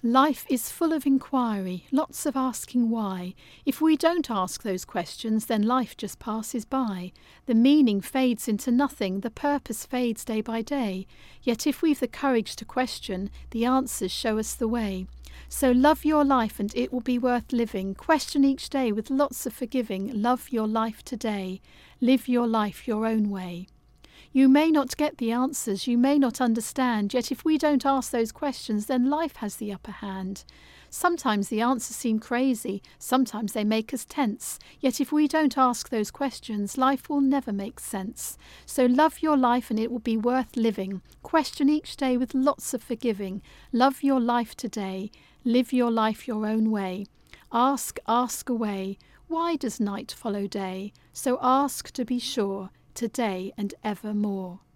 Life is full of inquiry, lots of asking why. If we don't ask those questions, then life just passes by. The meaning fades into nothing, the purpose fades day by day. Yet if we've the courage to question, the answers show us the way. So love your life and it will be worth living. Question each day with lots of forgiving. Love your life today. Live your life your own way. You may not get the answers, you may not understand, yet if we don't ask those questions, then life has the upper hand. Sometimes the answers seem crazy, sometimes they make us tense, yet if we don't ask those questions, life will never make sense. So love your life and it will be worth living. Question each day with lots of forgiving. Love your life today. Live your life your own way. Ask, ask away. Why does night follow day? So ask to be sure, today and evermore.